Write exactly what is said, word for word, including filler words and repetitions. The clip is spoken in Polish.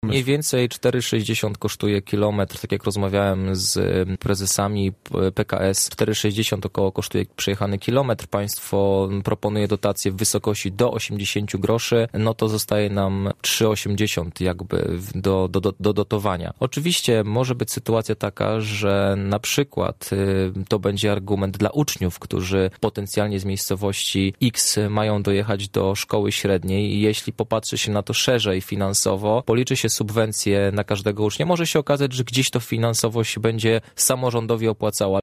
Mniej więcej cztery sześćdziesiąt kosztuje kilometr, tak jak rozmawiałem z prezesami P K S, cztery sześćdziesiąt około kosztuje przejechany kilometr. Państwo proponuje dotację w wysokości do osiemdziesiąt groszy, no to zostaje nam trzy osiemdziesiąt jakby do, do, do, do dotowania. Oczywiście może być sytuacja taka, że na przykład to będzie argument dla uczniów, którzy potencjalnie z miejscowości X mają dojechać do szkoły średniej i jeśli popatrzy się na to szerzej finansowo, policzy się subwencje na każdego ucznia, może się okazać, że gdzieś to finansowo się będzie samorządowi opłacało.